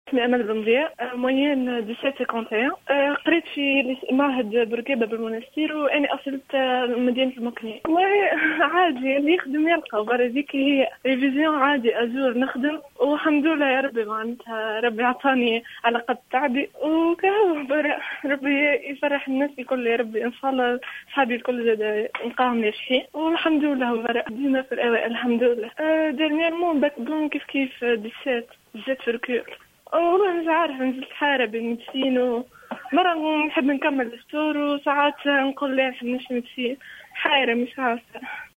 اسمي أمل بن ضياء، موين 1751. قريت في معهد بورقيبة بالمنستير، وأنا أصلت مدينة المكني. وعادي اللي يخدم يلقى، برزيك هي ريفيزيون عادي أزور نخدم، والحمد لله يا ربي معناتها ربي عطاني على قد تعبي، وكهو ربي يفرح الناس الكل يا ربي. إن شاء الله صحابي الكل زاد نلقاهم ناجحين، والحمد لله ديما في الأوائل الحمد لله. ديرنييرمون باك بلون كيف 17 في الكور. والله مش عارفة، نزلت حارة بين مدسين، مرة نحب نكمل الدستور، وساعات نقول لا نحب نمشي مدسين. حارة مش عارفة.